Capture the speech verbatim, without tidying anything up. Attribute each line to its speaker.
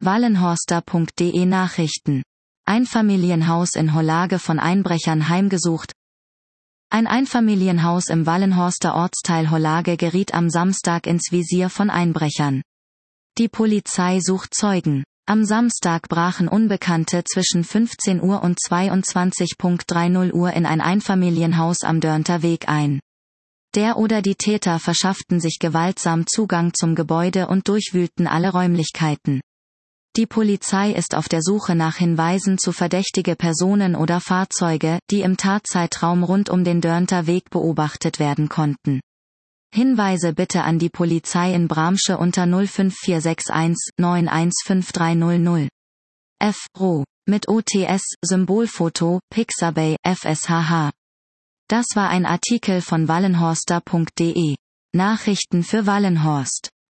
Speaker 1: wallenhorster punkt de Nachrichten. Einfamilienhaus in Hollage von Einbrechern heimgesucht. Ein Einfamilienhaus im Wallenhorster Ortsteil Hollage geriet am Samstag ins Visier von Einbrechern. Die Polizei sucht Zeugen. Am Samstag brachen Unbekannte zwischen fünfzehn Uhr und zweiundzwanzig Uhr in ein Einfamilienhaus am Dörnter Weg ein. Der oder die Täter verschafften sich gewaltsam Zugang zum Gebäude und durchwühlten alle Räumlichkeiten. Die Polizei ist auf der Suche nach Hinweisen zu verdächtige Personen oder Fahrzeuge, die im Tatzeitraum rund um den Dörnter Weg beobachtet werden konnten. Hinweise bitte an die Polizei in Bramsche unter null fünf vier sechs eins neun eins fünf drei null null. F. Roh. Mit O T S, Symbolfoto, Pixabay, F S H H. Das war ein Artikel von wallenhorster punkt de. Nachrichten für Wallenhorst.